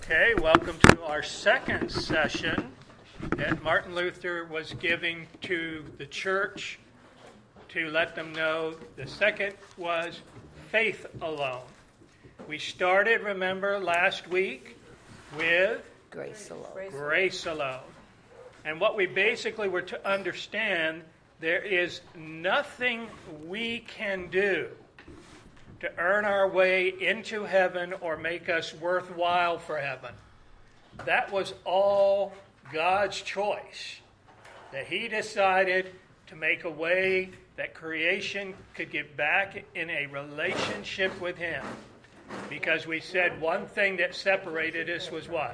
Okay, welcome to our second session that Martin Luther was giving to the church to let them know. The second was faith alone. We started, remember, last week with Grace alone. Grace alone. And what we basically were to understand, there is nothing we can do to earn our way into heaven or make us worthwhile for heaven. That was all God's choice. That He decided to make a way that creation could get back in a relationship with Him. Because we said one thing that separated us was what?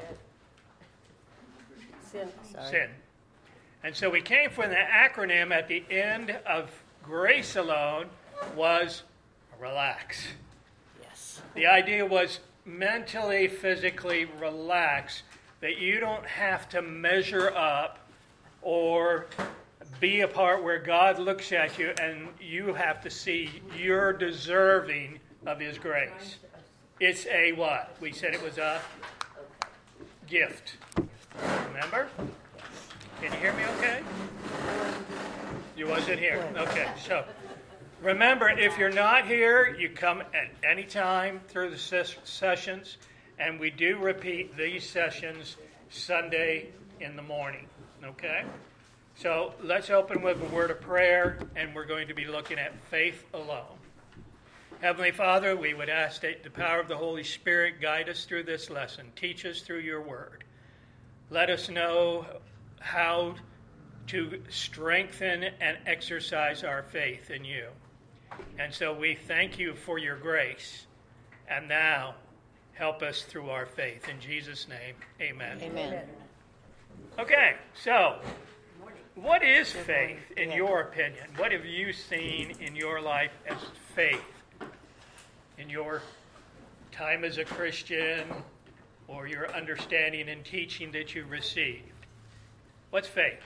Sin. And so we came from the acronym at the end of Grace Alone was relax. Yes. The idea was mentally, physically relax, that you don't have to measure up or be a part where God looks at you and you have to see you're deserving of His grace. It's a what? We said it was a gift. Remember? Can you hear me okay? You wasn't here. Okay, so remember, if you're not here, you come at any time through the sessions, and we do repeat these sessions Sunday in the morning, okay? So let's open with a word of prayer, and we're going to be looking at faith alone. Heavenly Father, we would ask that the power of the Holy Spirit guide us through this lesson. Teach us through your word. Let us know how to strengthen and exercise our faith in you. And so we thank you for your grace. And now, help us through our faith. In Jesus' name, amen. Amen. Okay, so what is faith in your opinion? What have you seen in your life as faith? In your time as a Christian or your understanding and teaching that you received? What's faith?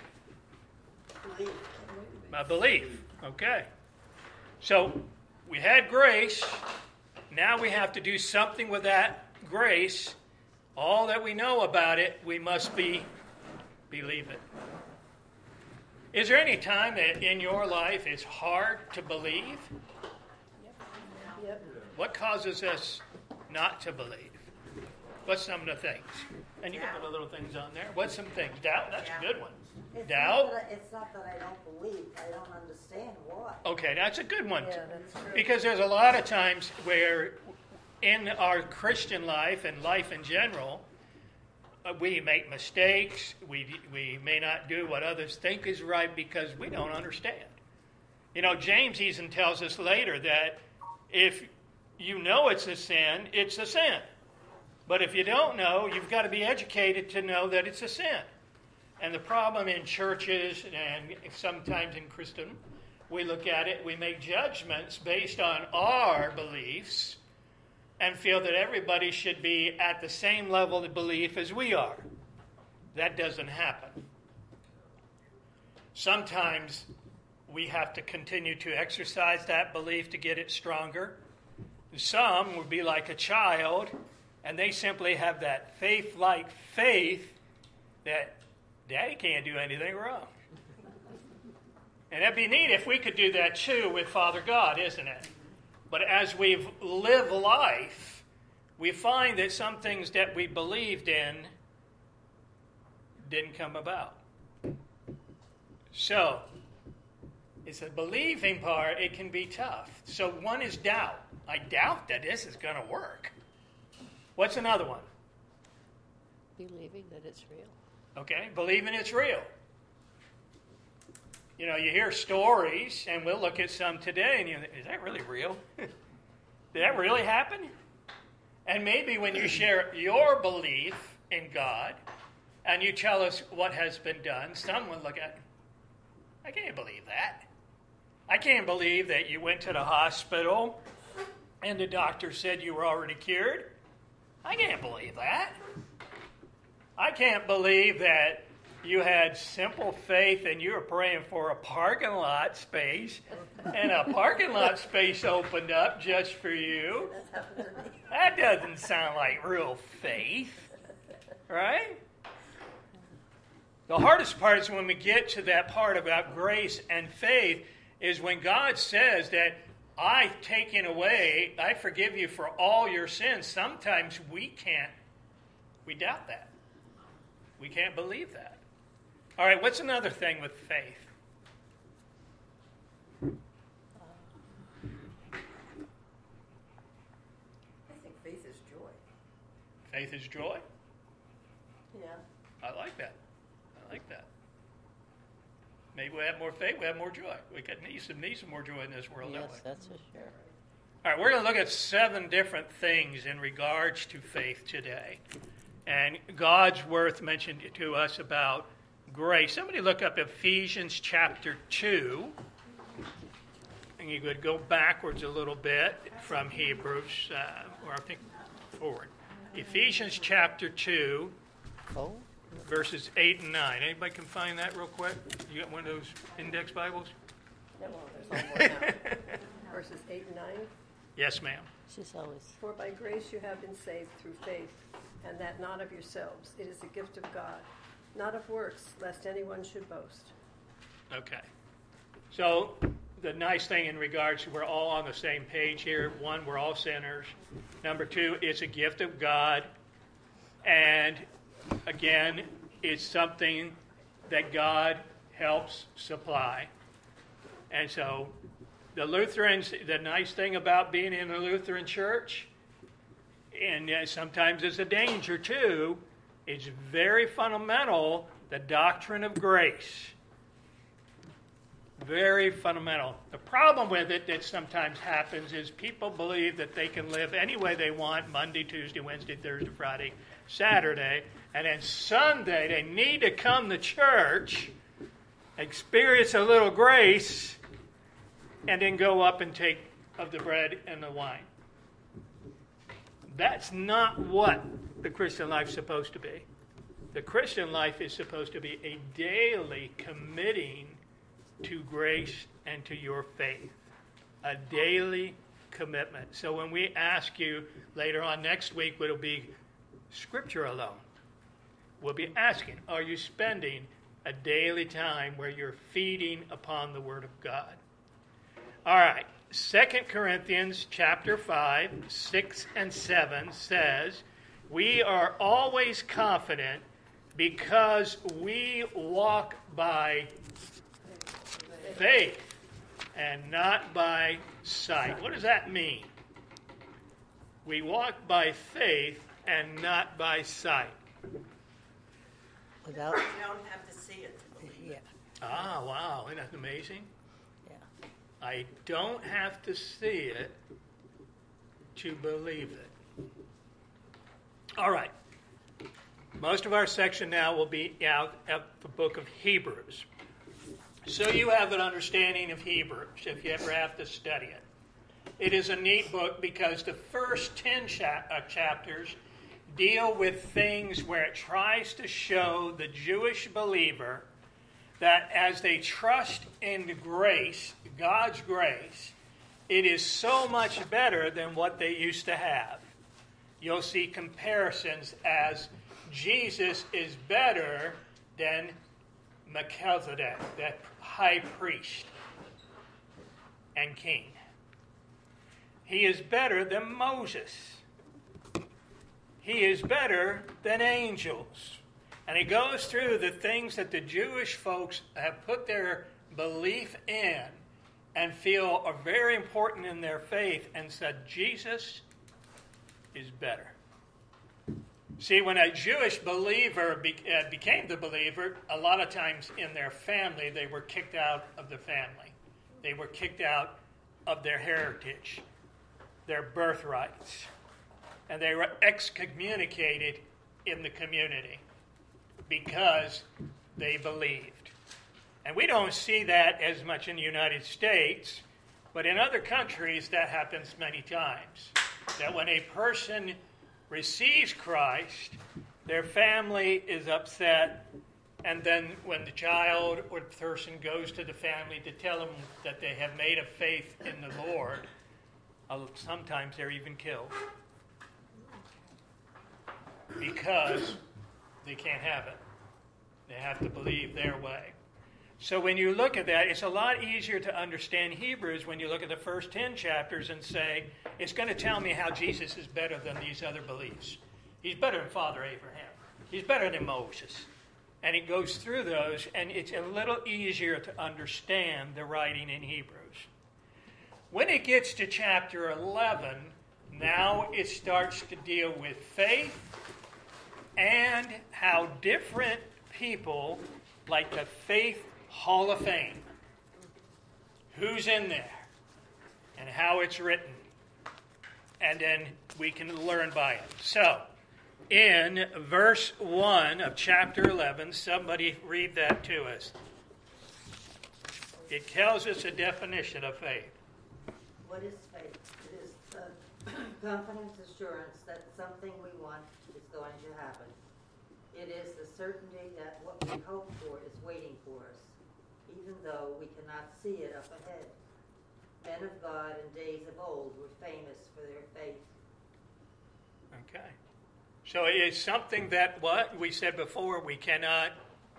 My belief. Okay. So we had grace. Now we have to do something with that grace. All that we know about it, we must believe it. Is there any time that in your life it's hard to believe? Yep. What causes us not to believe? What's some of the things? And you can put the little things on there. What's some things? Doubt? That's a good one. Doubt? It's not that I don't believe. I don't understand why. Okay, that's a good one. Yeah, that's true. Because there's a lot of times where in our Christian life and life in general, we make mistakes. We may not do what others think is right because we don't understand. You know, James even tells us later that if you know it's a sin, it's a sin. But if you don't know, you've got to be educated to know that it's a sin. And the problem in churches and sometimes in Christendom, we look at it, we make judgments based on our beliefs and feel that everybody should be at the same level of belief as we are. That doesn't happen. Sometimes we have to continue to exercise that belief to get it stronger. Some would be like a child, and they simply have that faith-like faith that Daddy can't do anything wrong. And that'd be neat if we could do that too with Father God, isn't it? But as we've lived life, we find that some things that we believed in didn't come about. So, it's a believing part, it can be tough. So one is doubt. I doubt that this is going to work. What's another one? Believing that it's real. Okay, believing it's real. You know, you hear stories, and we'll look at some today, and you think, is that really real? Did that really happen? And maybe when you share your belief in God, and you tell us what has been done, some will look at, I can't believe that. I can't believe that you went to the hospital, and the doctor said you were already cured. I can't believe that. I can't believe that you had simple faith and you were praying for a parking lot space and a parking lot space opened up just for you. That doesn't sound like real faith. Right? The hardest part is when we get to that part about grace and faith, is when God says that I've taken away, I forgive you for all your sins. Sometimes we doubt that. We can't believe that. All right, what's another thing with faith? I think faith is joy. Faith is joy? Yeah. I like that. Maybe we have more faith, we have more joy. We could need some more joy in this world, don't we? Yes, that's for sure. All right, we're going to look at 7 different things in regards to faith today. And God's word mentioned to us about grace. Somebody look up Ephesians chapter 2. And you could go backwards a little bit from Hebrews, or I think forward. Ephesians chapter 2, Oh, verses 8 and 9. Anybody can find that real quick? You got one of those index Bibles? No, well, there's one more now. Verses 8 and 9. Yes, ma'am. she's always, For by grace you have been saved through faith, and that not of yourselves. It is a gift of God, not of works, lest anyone should boast. Okay. So the nice thing in regards to we're all on the same page here. 1, we're all sinners. Number 2, it's a gift of God. And again, it's something that God helps supply. And so the Lutherans, the nice thing about being in a Lutheran church, and sometimes it's a danger too, it's very fundamental, the doctrine of grace. Very fundamental. The problem with it that sometimes happens is people believe that they can live any way they want, Monday, Tuesday, Wednesday, Thursday, Friday, Saturday, and then Sunday they need to come to church, experience a little grace, and then go up and take of the bread and the wine. That's not what the Christian life is supposed to be. The Christian life is supposed to be a daily committing to grace and to your faith. A daily commitment. So when we ask you later on next week, it'll be Scripture alone. We'll be asking, are you spending a daily time where you're feeding upon the Word of God? All right. 2 Corinthians chapter 5, 6 and 7 says, we are always confident because we walk by faith and not by sight. What does that mean? We walk by faith and not by sight. without, You don't have to see it to believe it. yeah, Ah, wow. Isn't that amazing? yeah. I don't have to see it to believe it. All right. Most of our section now will be out of the book of Hebrews. So you have an understanding of Hebrews if you ever have to study it. It is a neat book because the first 10 chapters deal with things where it tries to show the Jewish believer that as they trust in grace, God's grace, it is so much better than what they used to have. You'll see comparisons as Jesus is better than Melchizedek, that high priest and king. He is better than Moses. He is better than angels. And he goes through the things that the Jewish folks have put their belief in and feel are very important in their faith and said, Jesus is better. See, when a Jewish believer became the believer, a lot of times in their family, they were kicked out of the family. They were kicked out of their heritage, their birthrights. And they were excommunicated in the community because they believed. And we don't see that as much in the United States, but in other countries that happens many times. That when a person receives Christ, their family is upset, and then when the child or the person goes to the family to tell them that they have made a faith in the Lord, sometimes they're even killed. Because they can't have it. They have to believe their way. So when you look at that, it's a lot easier to understand Hebrews when you look at the first 10 chapters and say, it's going to tell me how Jesus is better than these other beliefs. He's better than Father Abraham. He's better than Moses. And it goes through those, and it's a little easier to understand the writing in Hebrews. When it gets to chapter 11, now it starts to deal with faith and how different people, like the Faith Hall of Fame, who's in there and how it's written. And then we can learn by it. So, in verse 1 of chapter 11, somebody read that to us. It tells us a definition of faith. What is faith? It is the confident assurance that something we want is going to happen. It is the certainty that what we hope for is waiting for us, even though we cannot see it up ahead. Men of God in days of old were famous for their faith. Okay. So it's something that, what we said before, we cannot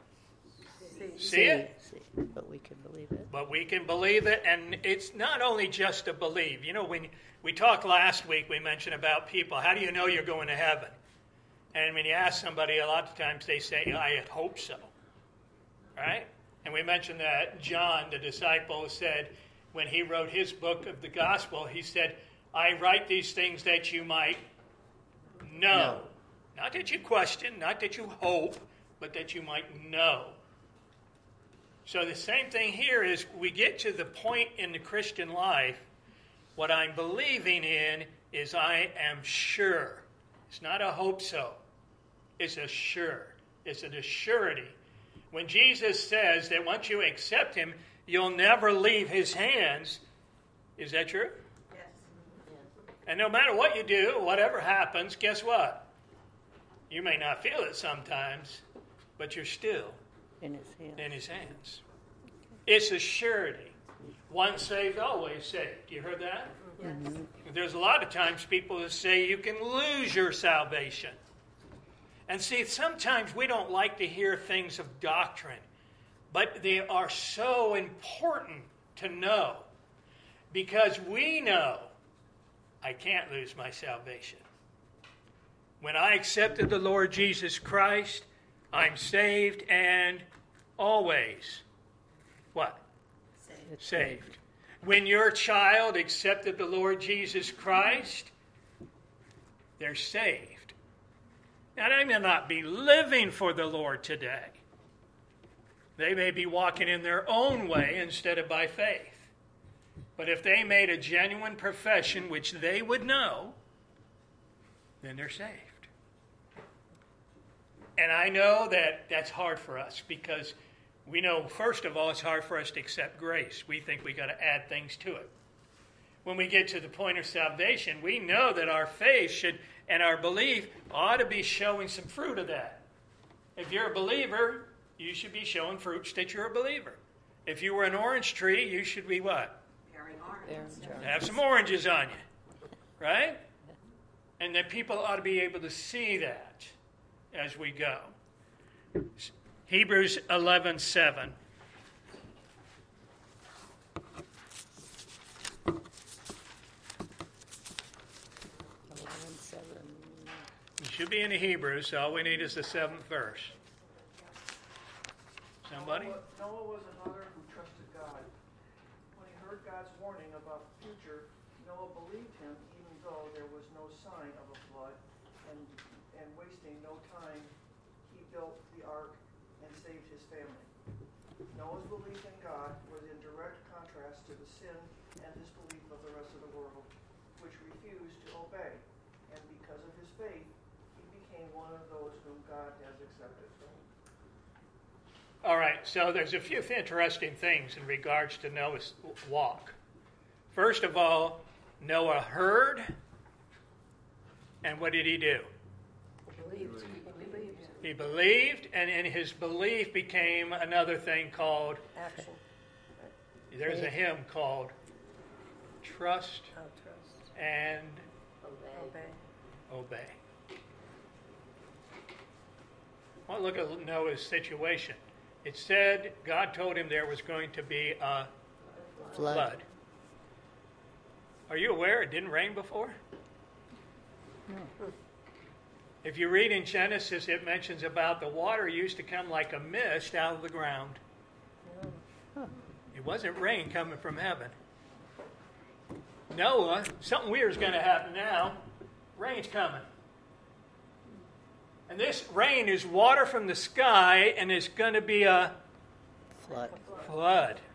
see it, but we can believe it. but we can believe it. And it's not only just to believe. You know, when we talked last week, we mentioned about people. How do you know you're going to heaven? And when you ask somebody, a lot of times they say, I hope so. Right? And we mentioned that John, the disciple, said, when he wrote his book of the gospel, he said, I write these things that you might know. Not that you question, not that you hope, but that you might know. So the same thing here is we get to the point in the Christian life, what I'm believing in is I am sure. It's not a hope so. It's a sure. It's an assurity. When Jesus says that once you accept him, you'll never leave his hands, is that true? Yes. And no matter what you do, whatever happens, guess what? You may not feel it sometimes, but you're still In his hands. in his hands. It's a surety. Once saved, always saved. You heard that? Yes. There's a lot of times people that say you can lose your salvation. And see, sometimes we don't like to hear things of doctrine, but they are so important to know because we know I can't lose my salvation. When I accepted the Lord Jesus Christ, I'm saved and always, what? Saved. When your child accepted the Lord Jesus Christ, they're saved. Now, they may not be living for the Lord today. They may be walking in their own way instead of by faith. But if they made a genuine profession, which they would know, then they're saved. And I know that that's hard for us because we know, first of all, it's hard for us to accept grace. We think we got to add things to it. When we get to the point of salvation, we know that our faith should, and our belief ought to be showing some fruit of that. If you're a believer, you should be showing fruits that you're a believer. If you were an orange tree, you should be what? Bearing arms. Have some oranges on you, right? And that people ought to be able to see that as we go. Hebrews 11:7. It should be in the Hebrews, so all we need is the 7th verse. Somebody? Noah was another who trusted God. When he heard God's warning about the future, Noah believed him even though there was no sign of a flood, and wasting no time, he built the ark and saved his family. Noah's belief in God was in direct contrast to the sin and disbelief of the rest of the world, which refused to obey. And because of his faith, he became one of those whom God has accepted. All right, so there's a few interesting things in regards to Noah's walk. First of all, Noah heard, and what did he do? Believed. He believed, and in his belief became another thing called, Action. there's a hymn called Trust I'll trust. and Obey. Obey. to look at Noah's situation. It said God told him there was going to be a flood. Are you aware it didn't rain before? No. If you read in Genesis, it mentions about the water used to come like a mist out of the ground. Huh. It wasn't rain coming from heaven. Noah, something weird is going to happen now. Rain's coming. And this rain is water from the sky, and it's going to be a flood.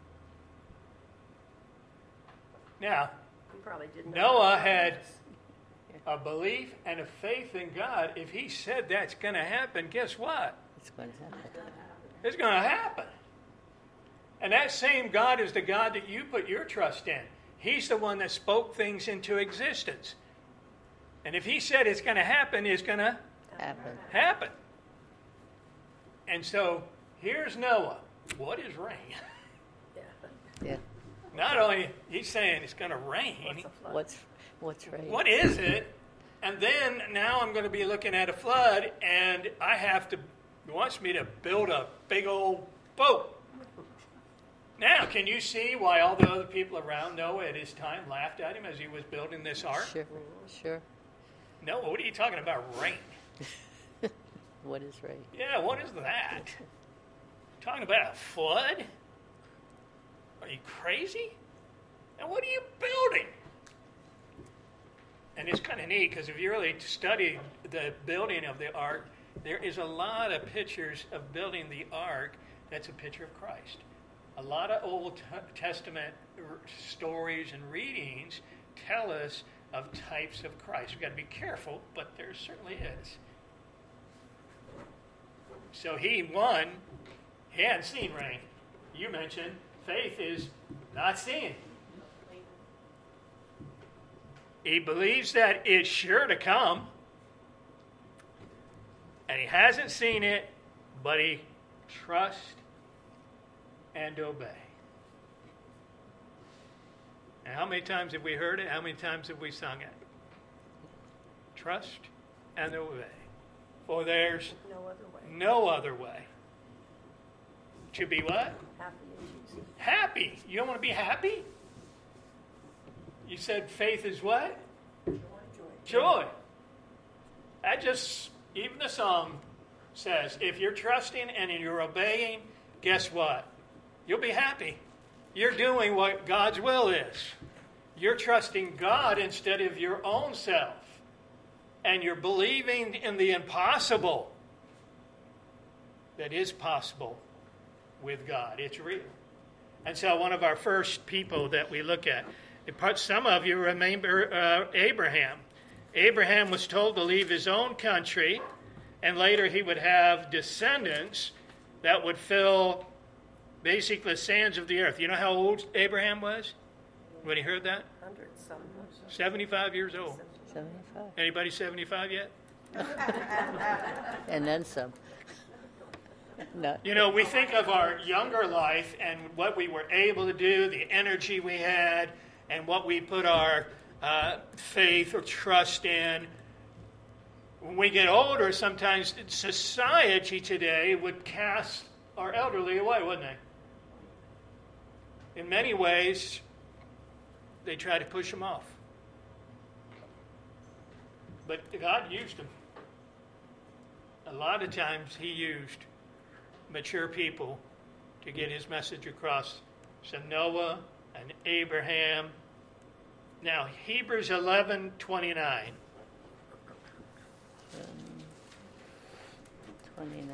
Now, You probably didn't know Noah that. had a belief and a faith in God. If he said that's going to happen, guess what? It's going to happen. It's going to happen. And that same God is the God that you put your trust in. He's the one that spoke things into existence. And if he said it's going to happen, it's going to happen. And so here's Noah. What is rain? Yeah. Not only he's saying it's going to rain. What's rain? What is it? And then now I'm going to be looking at a flood, and he wants me to build a big old boat. Now, can you see why all the other people around Noah at his time laughed at him as he was building this ark? Sure. Noah, what are you talking about, rain? What is rain? Yeah, what is that? Talking about a flood? Are you crazy? And what are you building? And it's kind of neat because if you really study the building of the ark, there is a lot of pictures of building the ark that's a picture of Christ. A lot of Old Testament stories and readings tell us of types of Christ. We've got to be careful, but there certainly is. So he hadn't seen rain. You mentioned faith is not seeing. He believes that it's sure to come, and he hasn't seen it, but he trusts and obey. And how many times have we heard it? How many times have we sung it? Trust and obey. For there's no other way. To be what? Happy in Jesus. Happy. You don't want to be happy? You said faith is what? Joy. That just, even the song says, if you're trusting and you're obeying, guess what? You'll be happy. You're doing what God's will is. You're trusting God instead of your own self. And you're believing in the impossible that is possible with God. It's real. And so one of our first people that we look at, some of you remember Abraham. Abraham was told to leave his own country, and later he would have descendants that would fill basically the sands of the earth. You know how old Abraham was when he heard that? 100-some. 75 years old. 75. Anybody 75 yet? And then some. No. You know, we think of our younger life and what we were able to do, the energy we had, and what we put our faith or trust in. When we get older, sometimes society today would cast our elderly away, wouldn't they? In many ways, they try to push them off. But God used them. A lot of times he used mature people to get his message across. So Noah and Abraham. Now, Hebrews 11:29. 29.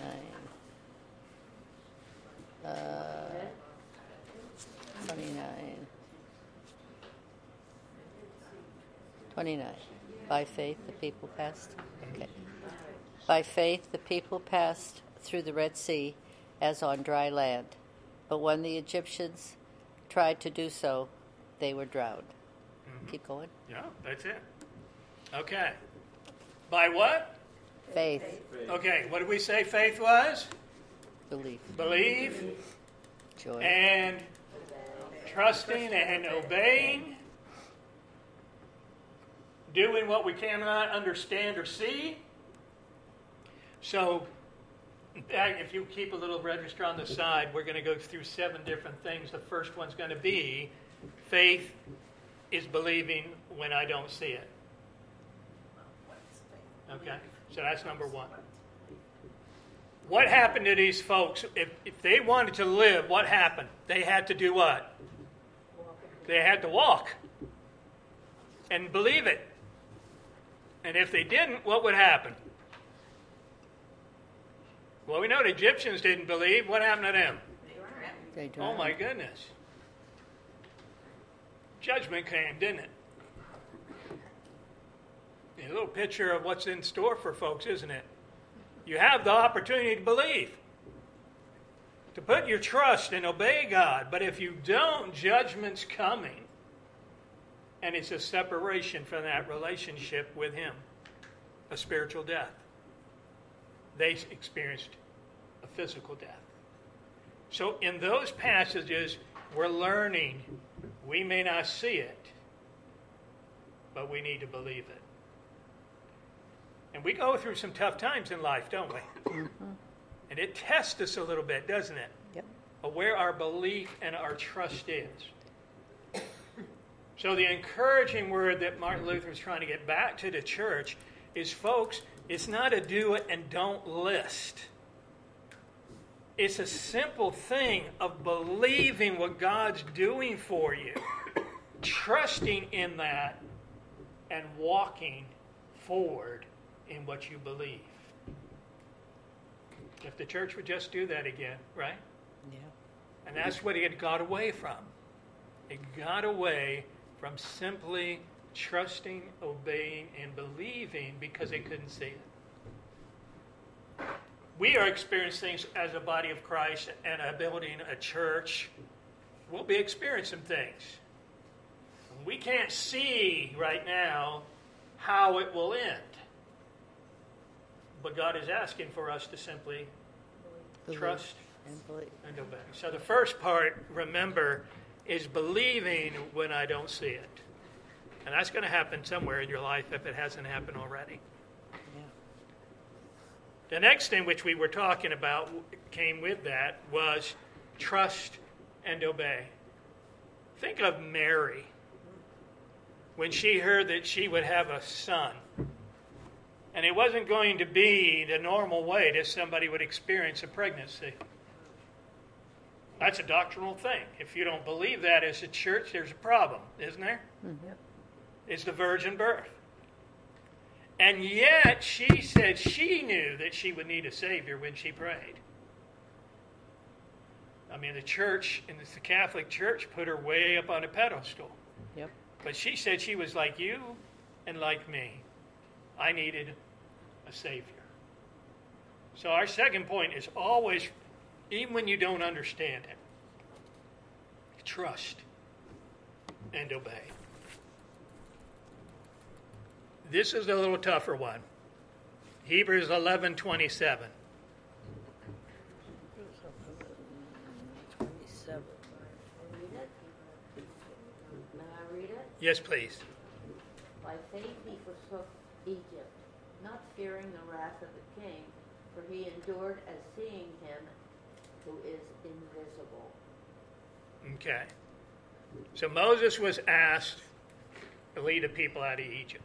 29. By faith, the people passed. Okay. By faith, the people passed through the Red Sea as on dry land. But when the Egyptians tried to do so, they were drowned. Mm-hmm. Keep going. Yeah, that's it. Okay. By what? Faith. Okay, what did we say faith was? Belief. Believe. Joy. And trusting and obeying. Doing what we cannot understand or see. So, In fact, if you keep a little register on the side, we're going to go through 7 different things. The first one's going to be faith is believing when I don't see it. Okay, so that's number 1. What happened to these folks? If they wanted to live, what happened? They had to do what? They had to walk and believe it. And if they didn't, what would happen? Well, we know the Egyptians didn't believe. What happened to them? They Oh drowned. my goodness. Judgment came, didn't it? A little picture of what's in store for folks, isn't it? You have the opportunity to believe, to put your trust and obey God. But if you don't, judgment's coming. And it's a separation from that relationship with Him, a spiritual death. They experienced a physical death. So in those passages, we're learning we may not see it, but we need to believe it. And we go through some tough times in life, don't we? Mm-hmm. And it tests us a little bit, doesn't it? Yep. Of where our belief and our trust is. So the encouraging word that Martin Luther is trying to get back to the church is, folks, it's not a do it and don't list. It's a simple thing of believing what God's doing for you, trusting in that, and walking forward in what you believe. If the church would just do that again, right? Yeah. And that's what it got away from. It got away from simply trusting, obeying, and believing because they couldn't see it. We are experiencing things as a body of Christ and building a church. We'll be experiencing things. We can't see right now how it will end. But God is asking for us to simply Believe trust and believe. and obey. So the first part, remember, is believing when I don't see it. And that's going to happen somewhere in your life if it hasn't happened already. Yeah. The next thing which we were talking about came with that was trust and obey. Think of Mary when she heard that she would have a son. And it wasn't going to be the normal way that somebody would experience a pregnancy. That's a doctrinal thing. If you don't believe that as a church, there's a problem, isn't there? Mm-hmm. It's the virgin birth. And yet, she said she knew that she would need a Savior when she prayed. I mean, the church, and the Catholic Church, put her way up on a pedestal. Yep. But she said she was like you and like me. I needed a Savior. So our second point is always, even when you don't understand it, trust and obey. This is a little tougher one. Hebrews 11:27. 27. Read it? May I read it? Yes, please. By faith he forsook Egypt, not fearing the wrath of the king, for he endured as seeing him who is invisible. Okay. So Moses was asked to lead the people out of Egypt.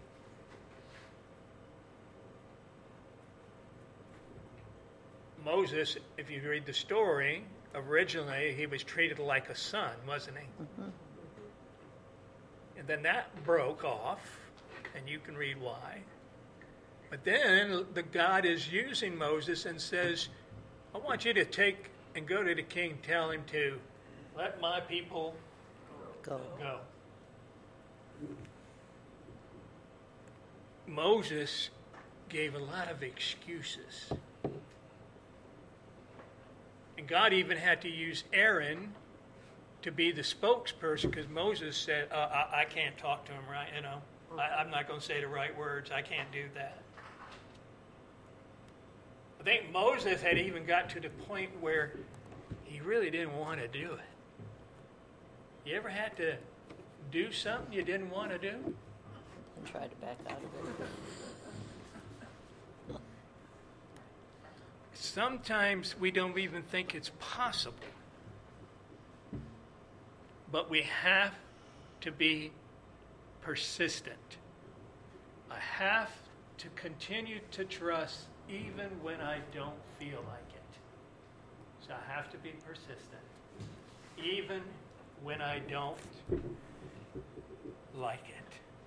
Moses, if you read the story, originally he was treated like a son, wasn't he? Mm-hmm. And then that broke off, and you can read why. But then the God is using Moses and says, I want you to take and go to the king, tell him to let my people Go. go. Moses gave a lot of excuses. And God even had to use Aaron to be the spokesperson because Moses said, I can't talk to him right, I'm not going to say the right words. I can't do that. I think Moses had even got to the point where he really didn't want to do it. You ever had to do something you didn't want to do? And try to back out of it. sometimes we don't even think it's possible. But we have to be persistent. I have to continue to trust even when I don't feel like it. So I have to be persistent, even when I don't like it.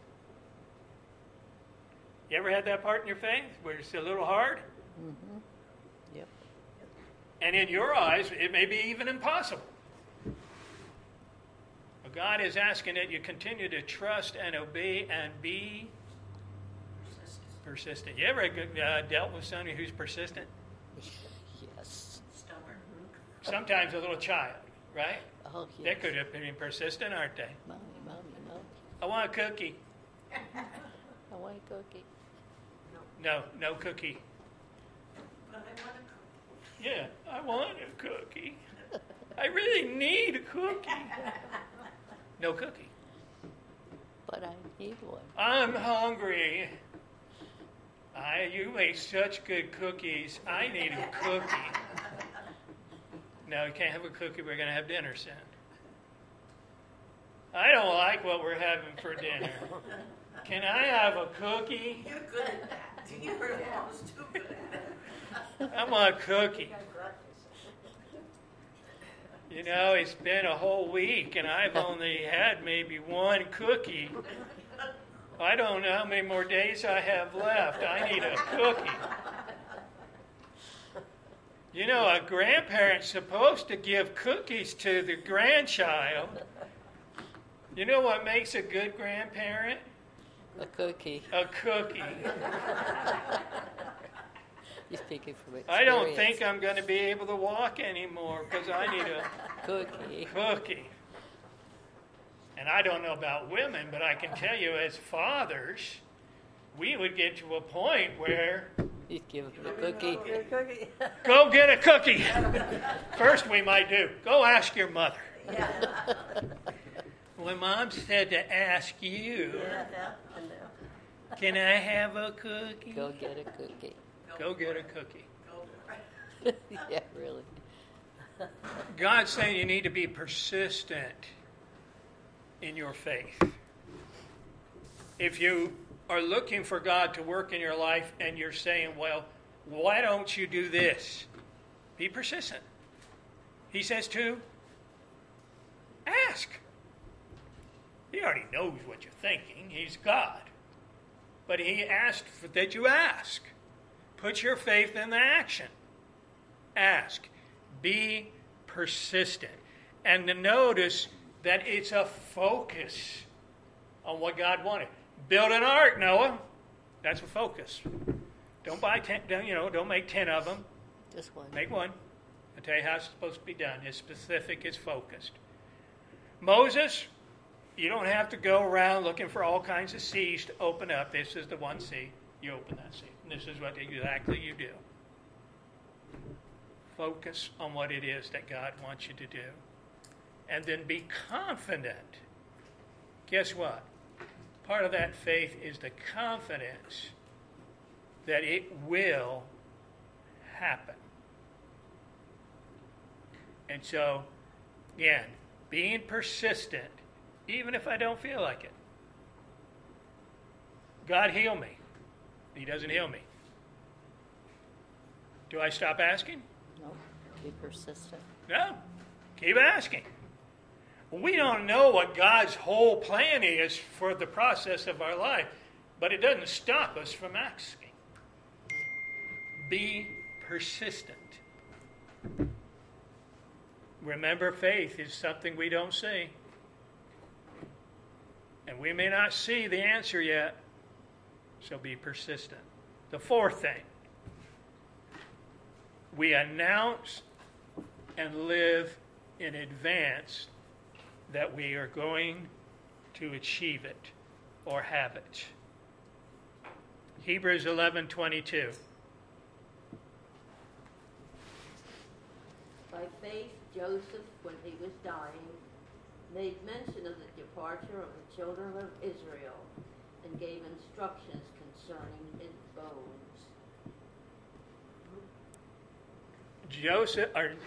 You ever had that part in your faith where it's a little hard? Mm-hmm. Yep. And in your eyes, it may be even impossible. But God is asking that you continue to trust and obey and be persistent. You ever dealt with somebody who's persistent? Yes. Sometimes a little child, right? Oh, yes. They could have been persistent, aren't they? Mommy, mommy, mommy. I want a cookie. I want a cookie. No cookie. But I want a cookie. Yeah, I want a cookie. I really need a cookie. No cookie. But I need one. I'm hungry. You make such good cookies. I need a cookie. No, you can't have a cookie. We're going to have dinner soon. I don't like what we're having for dinner. Can I have a cookie? You're good at that. You're almost too good at it. I want a cookie. You know, it's been a whole week and I've only had maybe one cookie. I don't know how many more days I have left. I need a cookie. You know, a grandparent's supposed to give cookies to the grandchild. You know what makes a good grandparent? A cookie. A cookie. You're speaking from experience. I don't think I'm going to be able to walk anymore because I need a Cookie. cookie. And I don't know about women, but I can tell you as fathers, we would get to a point where, He's giving him a cookie. go get a cookie. First we might do, go ask your mother. When Mom said to ask you, can I have a cookie? Go get a cookie. Go get a cookie. Yeah, really. God's saying you need to be persistent in your faith. If you are looking for God to work in your life and you're saying, well, why don't you do this? Be persistent. He says to ask. He already knows what you're thinking. He's God. But he asked that you ask. Put your faith into action. Ask. Be persistent. And to notice that it's a focus on what God wanted. Build an ark, Noah. That's a focus. Don't buy 10. Don't make 10 of them. Just one. Make one. I'll tell you how it's supposed to be done. It's specific. It's focused. Moses, you don't have to go around looking for all kinds of seas to open up. This is the one sea. You open that sea. And this is what exactly you do. Focus on what it is that God wants you to do. And then be confident. Guess what? Part of that faith is the confidence that it will happen. And so, again, being persistent, even if I don't feel like it. God, heal me. He doesn't heal me. Do I stop asking? No. Be persistent. No. Keep asking. We don't know what God's whole plan is for the process of our life, but it doesn't stop us from asking. Be persistent. Remember, faith is something we don't see. And we may not see the answer yet, so be persistent. The fourth thing, we announce and live in advance that we are going to achieve it or have it. Hebrews 11:22. By faith, Joseph, when he was dying, made mention of the departure of the children of Israel and gave instructions concerning his bones. Joseph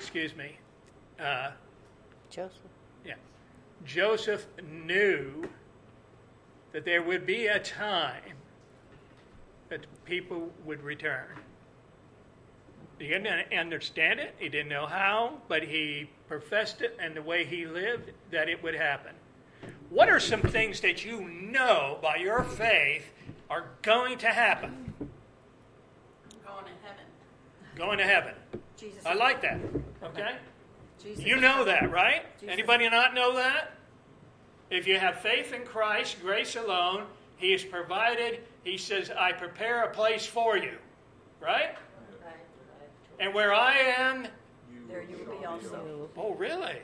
knew that there would be a time that the people would return. He didn't understand it. He didn't know how, but he professed it, and the way he lived, that it would happen. What are some things that you know by your faith are going to happen? Going to heaven. Going to heaven. Jesus. I like that. Okay? Jesus You know that, right? Jesus. Anybody not know that? If you have faith in Christ, grace alone, He has provided, He says, I prepare a place for you. Right? And where I am, There you will be also. oh really?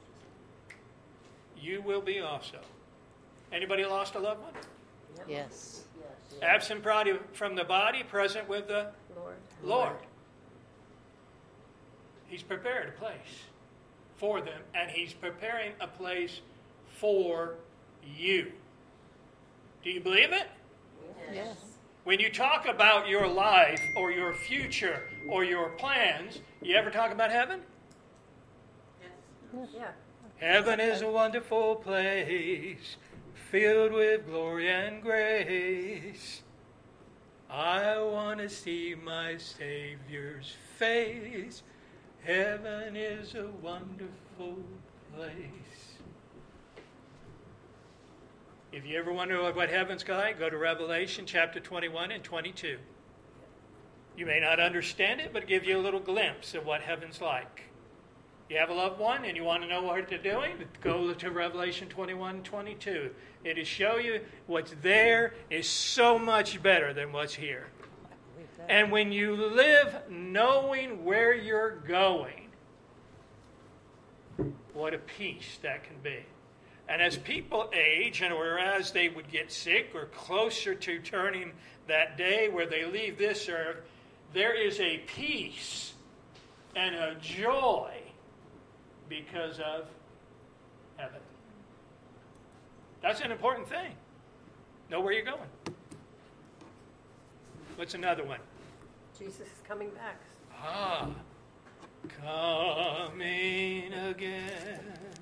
You will be also. Anybody lost a loved one? Yes. Absent from the body, present with the Lord. Lord. He's prepared a place for them, and He's preparing a place for you. Do you believe it? Yes. When you talk about your life or your future or your plans, you ever talk about heaven? Yeah. Heaven is a wonderful place, filled with glory and grace. I want to see my Savior's face. Heaven is a wonderful place. If you ever wonder what heaven's like, go to Revelation chapter 21 and 22. You may not understand it, but it gives you a little glimpse of what heaven's like. You have a loved one and you want to know what they're doing, go to Revelation 21 and 22. It'll show you what's there is so much better than what's here. And when you live knowing where you're going, what a peace that can be. And as people age, and or as they would get sick or closer to turning that day where they leave this earth, there is a peace and a joy because of heaven. That's an important thing. Know where you're going. What's another one? Jesus is coming back. Ah, coming again,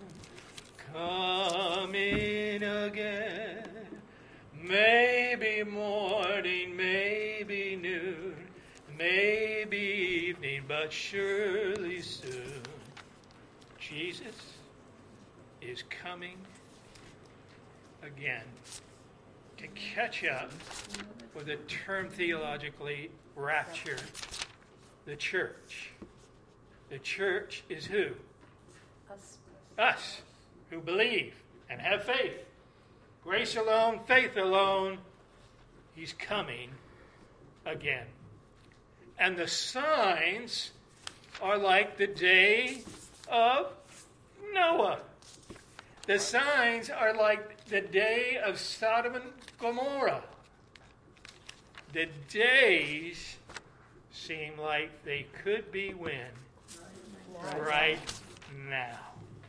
coming again. Maybe morning, maybe noon, maybe evening, but surely soon. Jesus is coming again to catch up with the term theologically rapture, the church. The church is who? Us. Us, who believe and have faith. Grace alone, faith alone. He's coming again. And the signs are like the day of Noah. The signs are like the day of Sodom and Gomorrah. The days seem like they could be when? Right now.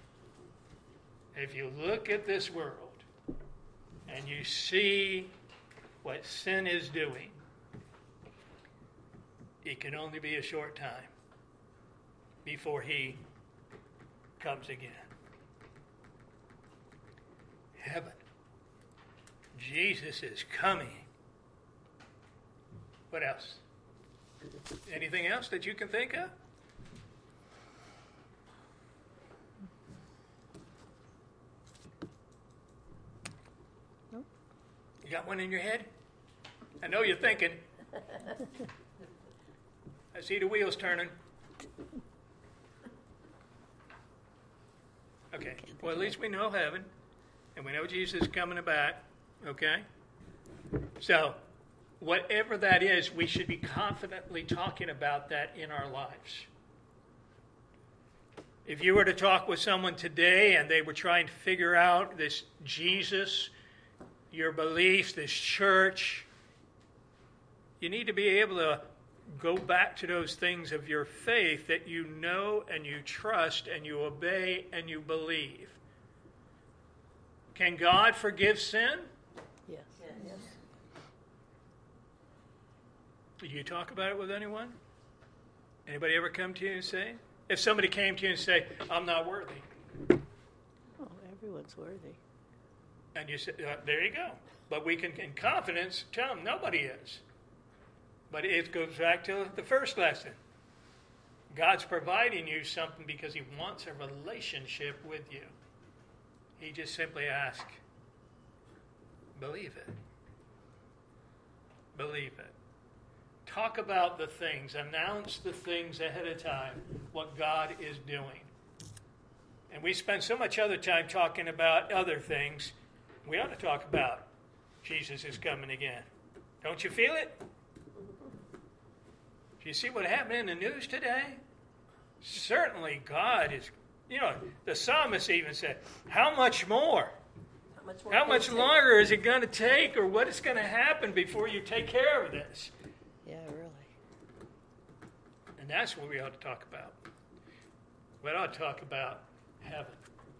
If you look at this world and you see what sin is doing, it can only be a short time before He comes again. Heaven. Jesus is coming. What else? Anything else that you can think of? Nope. You got one in your head? I know you're thinking. I see the wheels turning. Okay. Well, at least we know heaven, and we know Jesus is coming back. Okay? So, whatever that is, we should be confidently talking about that in our lives. If you were to talk with someone today and they were trying to figure out this Jesus, your beliefs, this church, you need to be able to go back to those things of your faith that you know and you trust and you obey and you believe. Can God forgive sin? Yes. Yes. Do you talk about it with anyone? Anybody ever come to you and say? If somebody came to you and say, I'm not worthy. Oh, everyone's worthy. And you say, there you go. But we can, in confidence, tell them nobody is. But it goes back to the first lesson. God's providing you something because he wants a relationship with you. He just simply asks, believe it. Believe it. Talk about the things. Announce the things ahead of time, what God is doing. And we spend so much other time talking about other things. We ought to talk about Jesus is coming again. Don't you feel it? Do you see what happened in the news today? Certainly God is, the psalmist even said, how much more? How much longer is it going to take, or what is going to happen before you take care of this? Yeah, really. And that's what we ought to talk about. We ought to talk about heaven.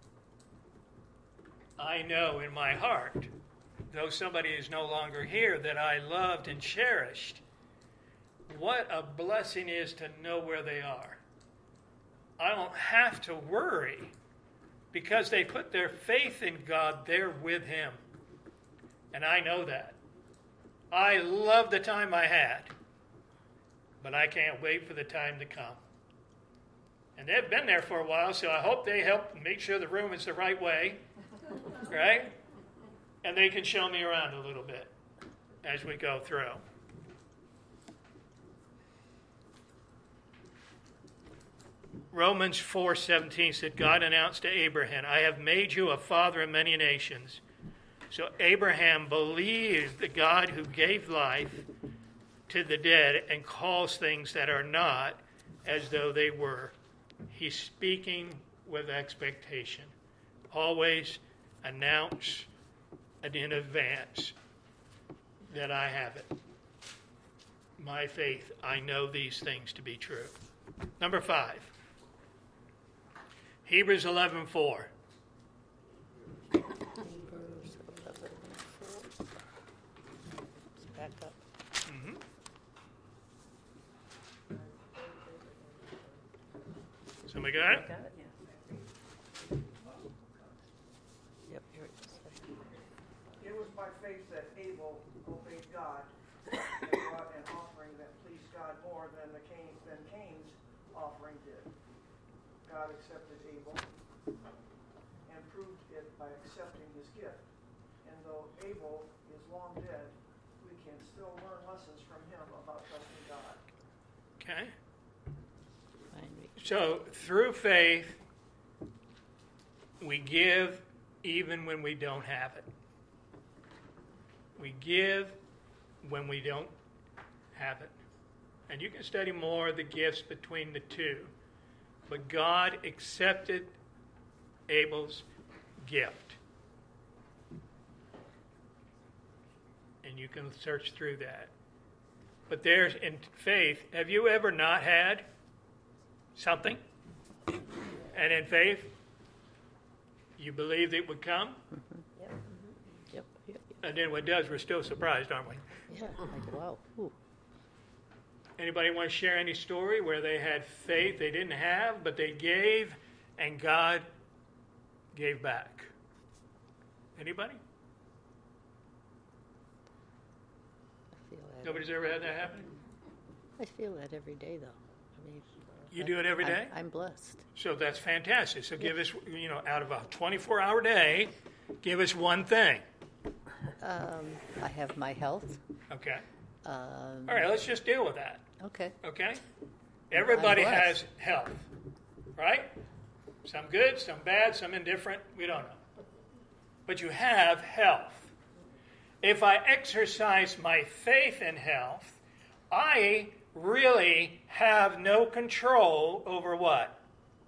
I know in my heart, though somebody is no longer here, that I loved and cherished. What a blessing is to know where they are. I don't have to worry because they put their faith in God. They're with him. And I know that. I love the time I had, but I can't wait for the time to come. And they've been there for a while, so I hope they help make sure the room is the right way, right? And they can show me around a little bit as we go through. Romans 4:17 said, God announced to Abraham, I have made you a father of many nations. So Abraham believed the God who gave life to the dead and calls things that are not as though they were. He's speaking with expectation. Always announce in advance that I have it. My faith, I know these things to be true. Number 5. Hebrews 11:4. Hebrews 11:4. Let's back up. Mm-hmm. Somebody got it? Got it? Yep, here it is. It was by faith that Abel obeyed God and brought an offering that pleased God more than Cain's offering did. God accepted Abel and proved it by accepting his gift. And though Abel is long dead, we can still learn lessons from him about trusting God. Okay. Fine, we- So through faith, we give even when we don't have it. We give when we don't have it. And you can study more of the gifts between the two. But God accepted Abel's gift. And you can search through that. But there's, in faith, have you ever not had something? And in faith, you believed it would come? Yep. And then when it does, we're still surprised, aren't we? Yeah, like, wow. Ooh. Anybody want to share any story where they had faith they didn't have, but they gave, and God gave back? Anybody? I feel that. Nobody's ever had that happen? I feel that every day, though. I mean, You do it every day? I'm blessed. So that's fantastic. So give us, out of a 24-hour day, give us one thing. I have my health. Okay. Um, All right, let's just deal with that. okay. Okay? Everybody I'm has blessed. health, right? Some good, some bad, some indifferent. We don't know. But you have health. If I exercise my faith in health, I really have no control over what?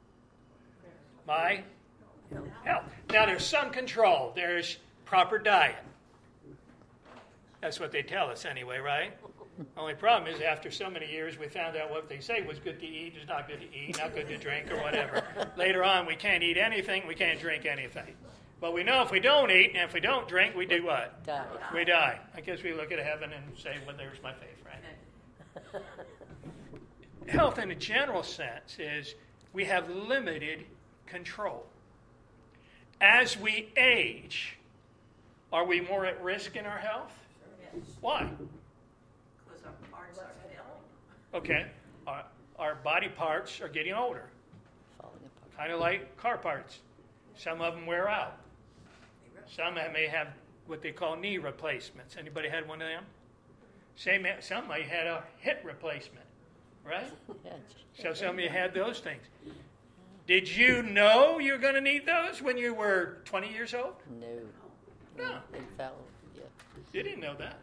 My health. Now, there's some control. There's proper diet. That's what they tell us anyway, right? Only problem is after so many years, we found out what they say was good to eat is not good to eat, not good to drink or whatever. Later on, we can't eat anything, we can't drink anything. But we know if we don't eat and if we don't drink, we do what? Die. We die. I guess we look at heaven and say, well, there's my faith, right? health in a general sense is we have limited control. As we age, are we more at risk in our health? Yes, Why? because our parts are failing. Okay, our body parts are getting older, Falling apart. kind of like car parts. Some of them wear out. Some may have what they call knee replacements. Anybody had one of them? Some might had a hip replacement, right? Yeah. So some of you had those things. Did you know you're going to need those when you were 20 years old? No. No. Infallible. Yeah. You didn't know that.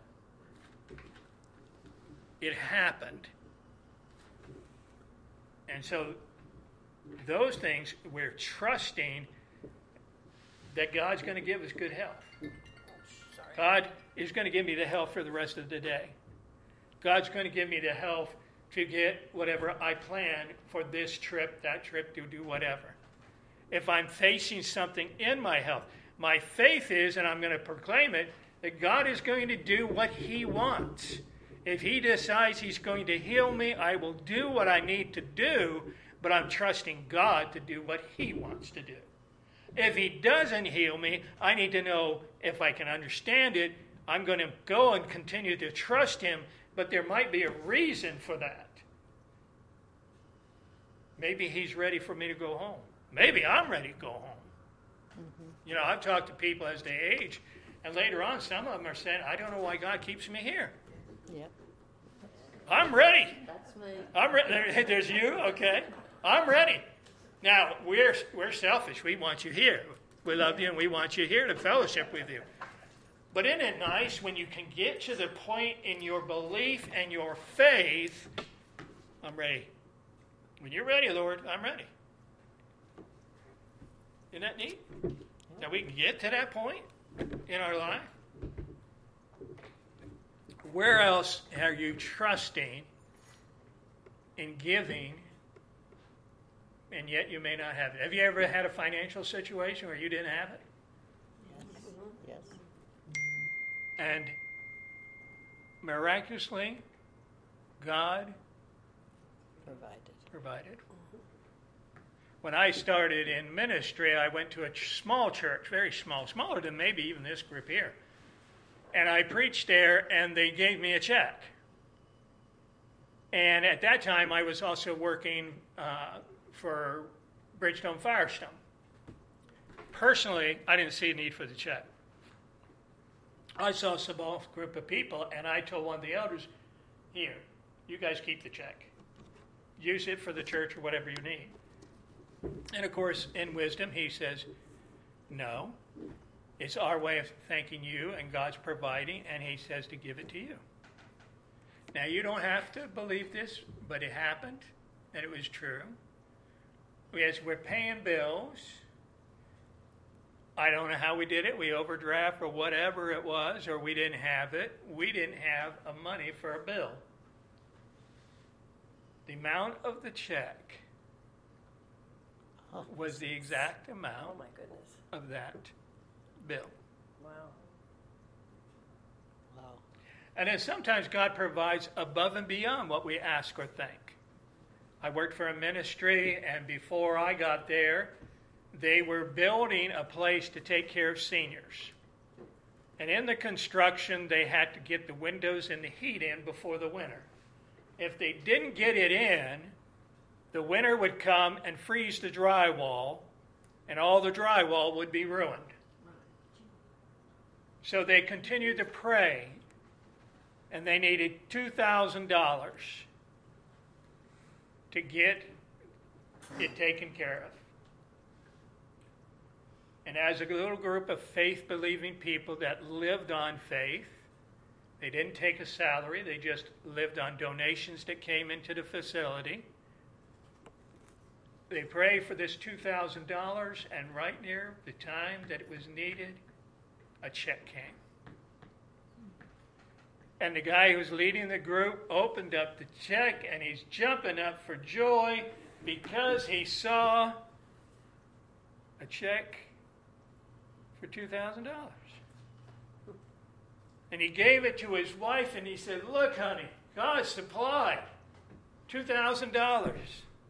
It happened. And so those things, we're trusting that God's going to give us good health. God is going to give me the health for the rest of the day. God's going to give me the health to get whatever I plan for this trip, that trip, to do whatever. If I'm facing something in my health, my faith is, and I'm going to proclaim it, that God is going to do what He wants. If He decides He's going to heal me, I will do what I need to do, but I'm trusting God to do what He wants to do. If He doesn't heal me, I need to know if I can understand it. I'm going to go and continue to trust Him, but there might be a reason for that. Maybe He's ready for me to go home. Maybe I'm ready to go home. You know, I've talked to people as they age, and later on, some of them are saying, I don't know why God keeps me here. Yep. I'm ready. That's me. I'm ready. There's you, okay. I'm ready. Now, we're selfish. We want you here. We love you, and we want you here to fellowship with you. But isn't it nice when you can get to the point in your belief and your faith, I'm ready. When you're ready, Lord, I'm ready. Isn't that neat? That we can get to that point in our life? Where else are you trusting in giving, and yet you may not have it? Have you ever had a financial situation where you didn't have it? Yes. And miraculously, God provided. When I started in ministry, I went to a small church, very small, smaller than maybe even this group here. And I preached there, and they gave me a check. And at that time, I was also working for Bridgestone Firestone. Personally, I didn't see a need for the check. I saw a small group of people, and I told one of the elders, here, you guys keep the check. Use it for the church or whatever you need. And of course, in wisdom, he says, no, it's our way of thanking you, and God's providing, and he says to give it to you. Now, you don't have to believe this, but it happened, and it was true. As we're paying bills, I don't know how we did it. We overdraft or whatever it was, or we didn't have it. We didn't have money for a bill. The amount of the check was the exact Oh amount my goodness. of that bill. Wow. Wow. And then sometimes God provides above and beyond what we ask or think. I worked for a ministry, and before I got there, they were building a place to take care of seniors. And in the construction, they had to get the windows and the heat in before the winter. If they didn't get it in, the winter would come and freeze the drywall, and all the drywall would be ruined. So they continued to pray, and they needed $2,000 to get it taken care of. And as a little group of faith-believing people that lived on faith, they didn't take a salary, they just lived on donations that came into the facility. They prayed for this $2,000, and right near the time that it was needed, a check came. And the guy who was leading the group opened up the check, and he's jumping up for joy because he saw a check for $2,000. And he gave it to his wife, and he said, look, honey, God supplied. $2,000.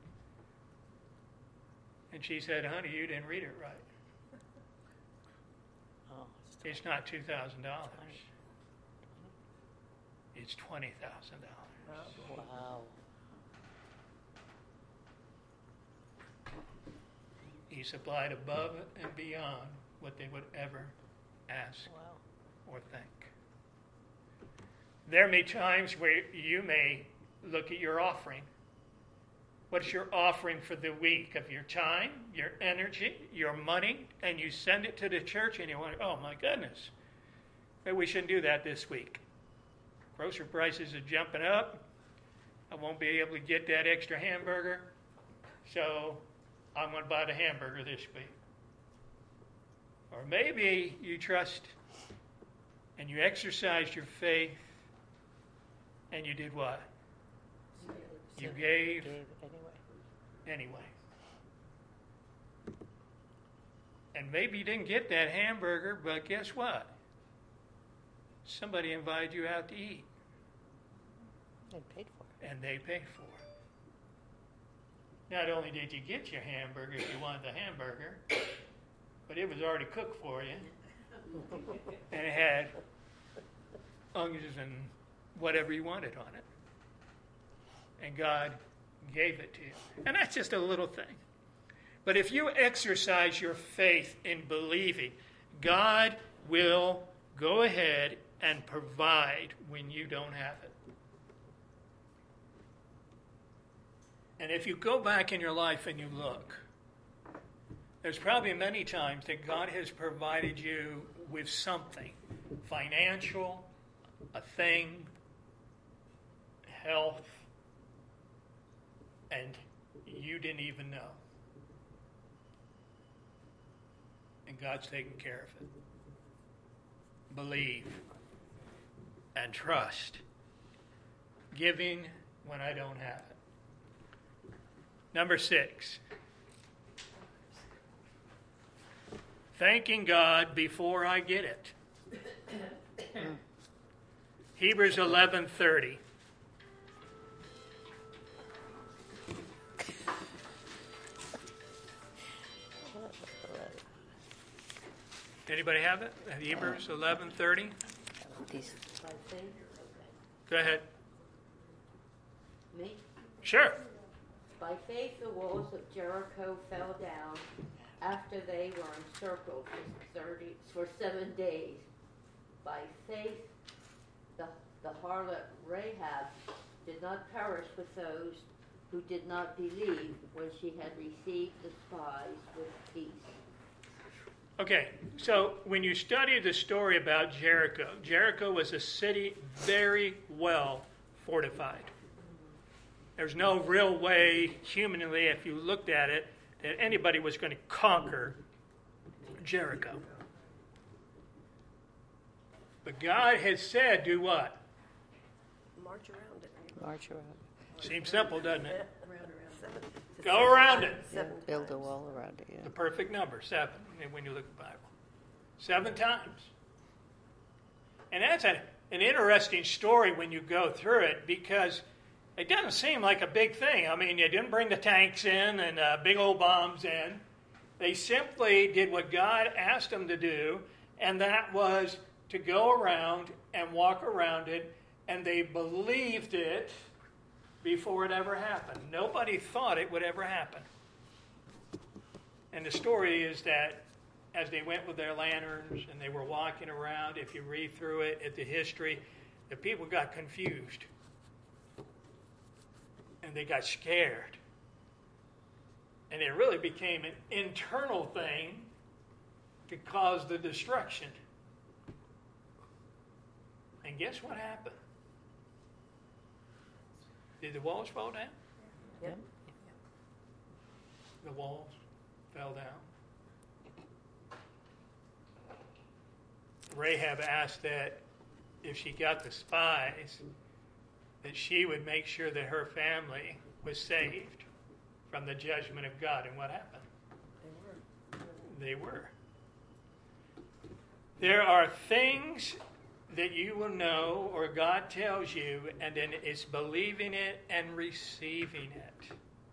And she said, honey, you didn't read it right. Oh, It's not $2,000. It's $20,000. wow. He supplied above and beyond what they would ever ask Wow. or think. There may be times where you may look at your offering. What's your offering for the week of your time, your energy, your money, and you send it to the church and you wonder, oh my goodness, maybe we shouldn't do that this week. Grocery prices are jumping up. I won't be able to get that extra hamburger, so I'm going to buy the hamburger this week. Or maybe you trust and you exercised your faith and you did what? You gave anyway. And maybe you didn't get that hamburger, but guess what? Somebody invited you out to eat. And paid for it. And they paid for it. Not only did you get your hamburger if you wanted the hamburger, but it was already cooked for you. And it had onions and whatever you wanted on it. And God gave it to you. And that's just a little thing. But if you exercise your faith in believing, God will go ahead and provide when you don't have it. And if you go back in your life and you look, there's probably many times that God has provided you with something, financial, a thing, health, and you didn't even know. And God's taking care of it. Believe and trust. Giving when I don't have it. Number 6. Thanking God before I get it. Hebrews 11:30. Anybody have it? Hebrews 11:30. These, By faith? Go ahead. Me? Sure. By faith the walls of Jericho fell down after they were encircled for 7 days. By faith the harlot Rahab did not perish with those who did not believe when she had received the spies with peace. Okay, so when you study the story about Jericho, Jericho was a city very well fortified. There's no real way, humanly, if you looked at it, that anybody was going to conquer Jericho. But God has said, do what? March around it. march around. Seems simple, doesn't it? Seven. Go around it. Seven Build a times. wall around it, yeah. The perfect number, 7, when you look at the Bible. 7 times. And that's an interesting story when you go through it, because it doesn't seem like a big thing. I mean, you didn't bring the tanks in and big old bombs in. They simply did what God asked them to do, and that was to go around and walk around it, and they believed it before it ever happened. Nobody thought it would ever happen. And the story is that as they went with their lanterns and they were walking around, if you read through it, at the history, the people got confused. And they got scared. And it really became an internal thing to cause the destruction. And guess what happened? Did the walls fall down? Yep. The walls fell down. Rahab asked that if she got the spies, that she would make sure that her family was saved from the judgment of God. And what happened? They were. There are things that you will know, or God tells you, and then it's believing it and receiving it.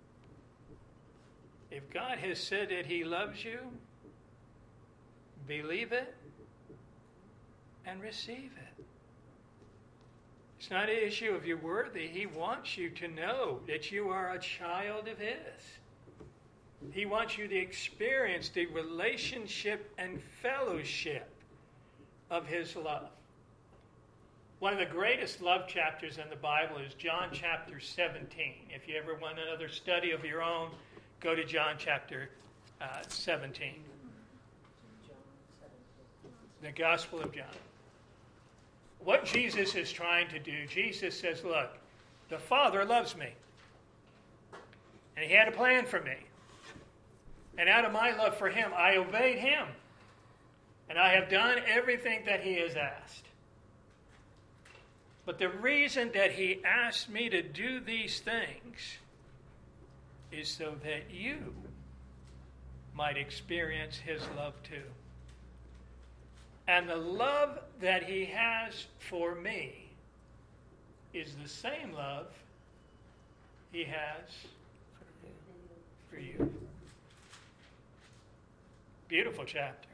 If God has said that He loves you, believe it and receive it. It's not an issue of you're worthy. He wants you to know that you are a child of His. He wants you to experience the relationship and fellowship of His love. One of the greatest love chapters in the Bible is John chapter 17. If you ever want another study of your own, go to John chapter 17. The Gospel of John. What Jesus is trying to do, Jesus says, look, the Father loves me. And He had a plan for me. And out of my love for Him, I obeyed Him. And I have done everything that He has asked. But the reason that He asked me to do these things is so that you might experience His love too. And the love that He has for me is the same love He has for you. Beautiful chapter.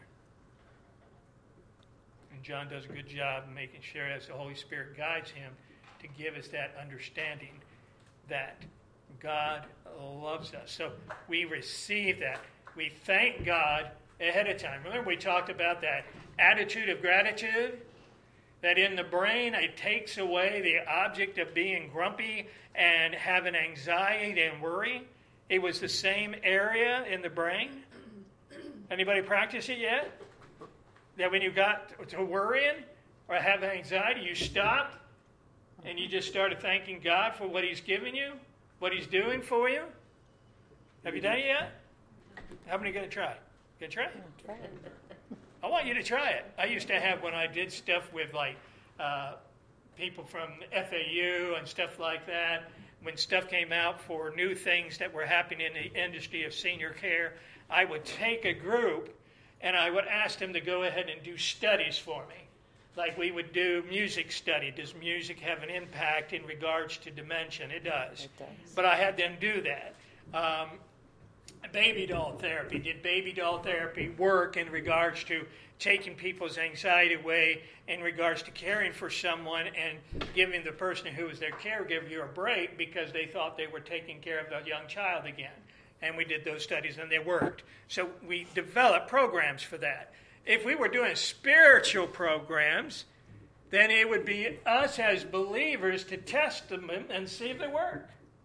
And John does a good job of making sure as the Holy Spirit guides him to give us that understanding that God loves us. So we receive that. We thank God ahead of time. Remember we talked about that attitude of gratitude? That in the brain it takes away the object of being grumpy and having anxiety and worry. It was the same area in the brain. Anybody practice it yet? That when you got to worrying or having anxiety, you stopped and you just started thanking God for what He's given you, what He's doing for you? Have you done it yet? How many are going to try? Going to try it? I want you to try it. I used to have, when I did stuff with like people from FAU and stuff like that, when stuff came out for new things that were happening in the industry of senior care, I would take a group and I would ask them to go ahead and do studies for me. Like we would do music study. Does music have an impact in regards to dementia? It does. It does. But I had them do that. Baby doll therapy. Did baby doll therapy work in regards to taking people's anxiety away, in regards to caring for someone and giving the person who was their caregiver a break because they thought they were taking care of the young child again? And we did those studies and they worked. So we developed programs for that. If we were doing spiritual programs, then it would be us as believers to test them and see if they work.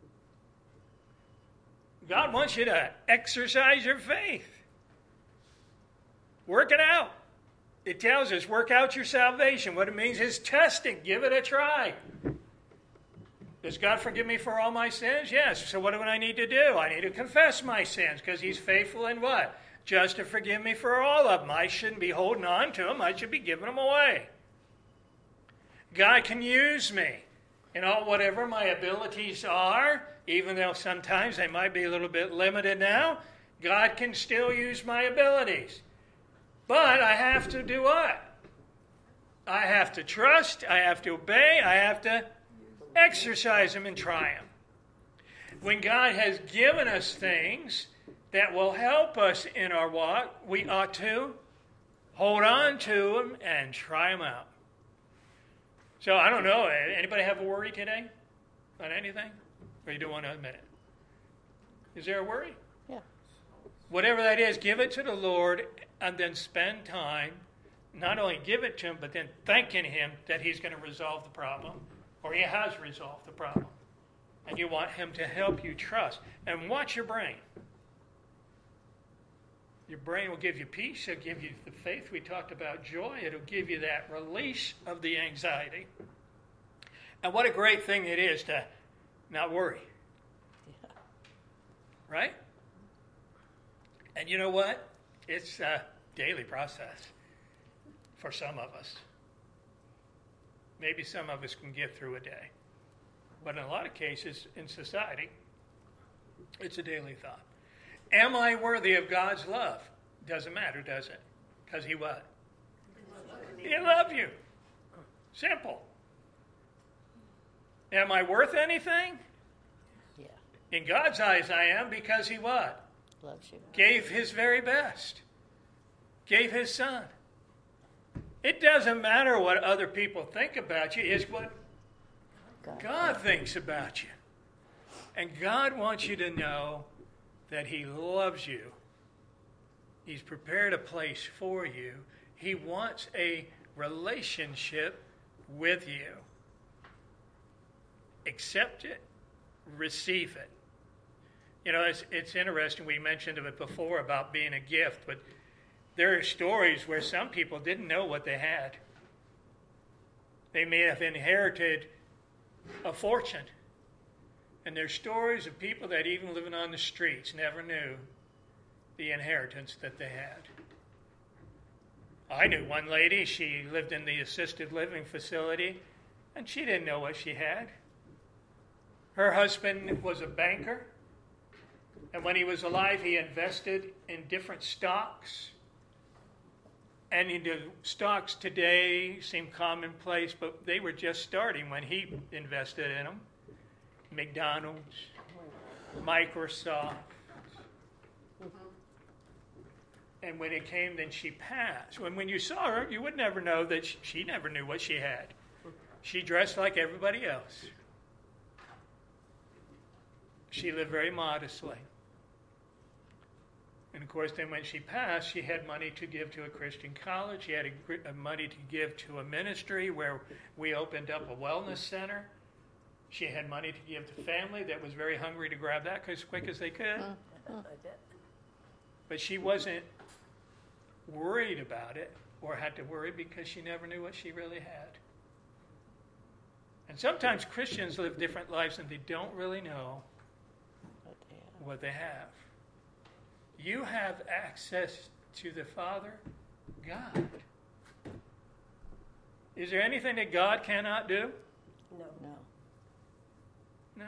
God wants you to exercise your faith. Work it out. It tells us, work out your salvation. What it means is testing. Give it a try. Does God forgive me for all my sins? Yes. So what do I need to do? I need to confess my sins because He's faithful and what? Just to forgive me for all of them. I shouldn't be holding on to them. I should be giving them away. God can use me in all whatever my abilities are, even though sometimes they might be a little bit limited now. God can still use my abilities. But I have to do what? I have to trust, I have to obey, I have to exercise them and try them. When God has given us things that will help us in our walk, we ought to hold on to them and try them out. So I don't know, anybody have a worry today on anything? Or you don't want to admit it? Is there a worry? Yeah. Whatever that is, give it to the Lord and then spend time, not only give it to Him, but then thanking Him that He's going to resolve the problem, or He has resolved the problem. And you want Him to help you trust. And watch your brain. Your brain will give you peace. It'll give you the faith. We talked about joy. It'll give you that release of the anxiety. And what a great thing it is to not worry. Yeah. Right? And you know what? It's a daily process for some of us. Maybe some of us can get through a day. But in a lot of cases in society, it's a daily thought. Am I worthy of God's love? Doesn't matter, does it? Because He what? He loves you. Simple. Am I worth anything? Yeah. In God's eyes, I am, because he what? Loves you. Gave his very best. Gave his son. It doesn't matter what other people think about you. It's what God thinks about you. And God wants you to know that he loves you. He's prepared a place for you. He wants a relationship with you. Accept it. Receive it. You know, it's interesting. We mentioned it before about being a gift, but there are stories where some people didn't know what they had. They may have inherited a fortune. And there's stories of people that even living on the streets never knew the inheritance that they had. I knew one lady, she lived in the assisted living facility, and she didn't know what she had. Her husband was a banker, and when he was alive, he invested in different stocks. And the stocks today seem commonplace, but they were just starting when he invested in them. McDonald's, Microsoft. And when it came, then she passed. When you saw her, you would never know that she never knew what she had. She dressed like everybody else. She lived very modestly. And of course, then when she passed, she had money to give to a Christian college. She had money to give to a ministry where we opened up a wellness center. She had money to give to family that was very hungry to grab that as quick as they could. But she wasn't worried about it or had to worry because she never knew what she really had. And sometimes Christians live different lives and they don't really know what they have. You have access to the Father, God. Is there anything that God cannot do? No. No.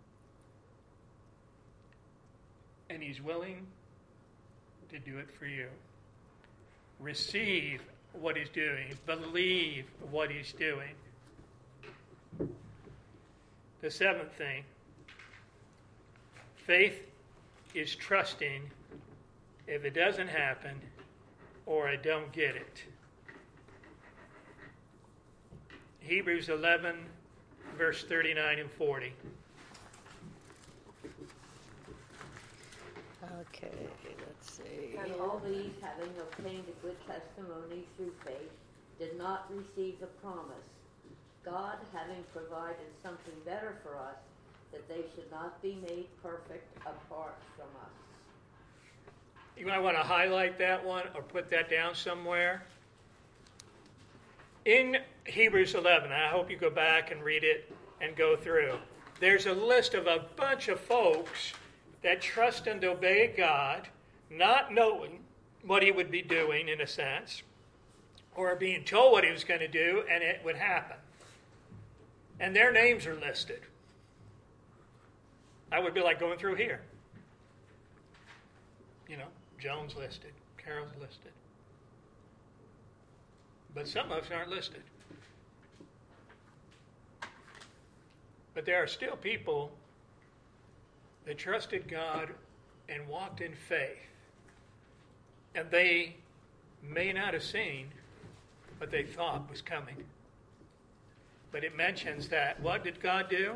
And he's willing to do it for you. Receive what he's doing. Believe what he's doing. The seventh thing, faith is trusting if it doesn't happen or I don't get it. Hebrews 11, verse 39 and 40. Okay, let's see. And all these, having obtained a good testimony through faith, did not receive the promise, God having provided something better for us, that they should not be made perfect apart from us. You might want to highlight that one or put that down somewhere. In Hebrews 11, I hope you go back and read it and go through. There's a list of a bunch of folks that trust and obey God, not knowing what he would be doing in a sense, or being told what he was going to do and it would happen. And their names are listed. I would be like going through here. You know, Joan's listed, Carol's listed. But some of us aren't listed. But there are still people that trusted God and walked in faith. And they may not have seen what they thought was coming. But it mentions that. What did God do?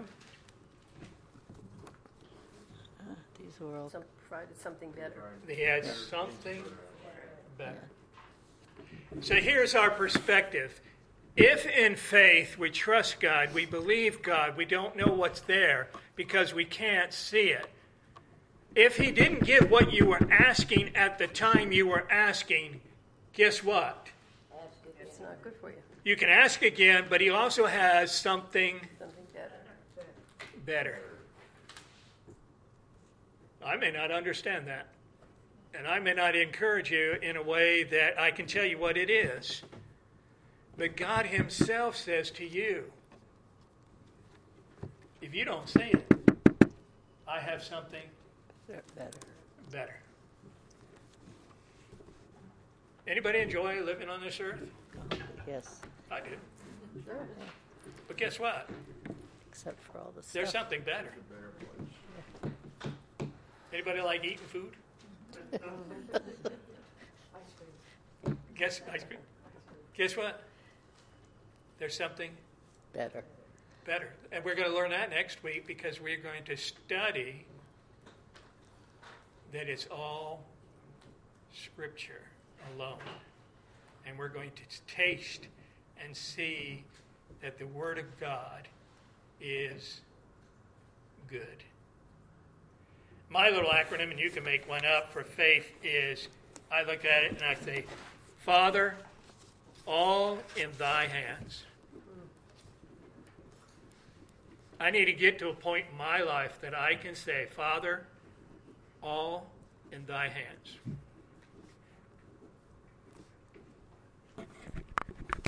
These were all. Provided something better. He had something better. So here's our perspective. If in faith we trust God, we believe God, we don't know what's there because we can't see it. If he didn't give what you were asking at the time you were asking, guess what? It's not good for you. You can ask again, but he also has something Something better. better. I may not understand that. And I may not encourage you in a way that I can tell you what it is. But God himself says to you, if you don't see it, I have something better. Anybody enjoy living on this earth? Yes. I do. But guess what? Except for all the stuff. There's something better. Anybody like eating food? Guess what? There's something better. better. And we're going to learn that next week because we're going to study that it's all Scripture alone. And we're going to taste and see that the Word of God is good. My little acronym, and you can make one up, for faith is, I look at it and I say, Father, all in thy hands. I need to get to a point in my life that I can say, Father, all in thy hands.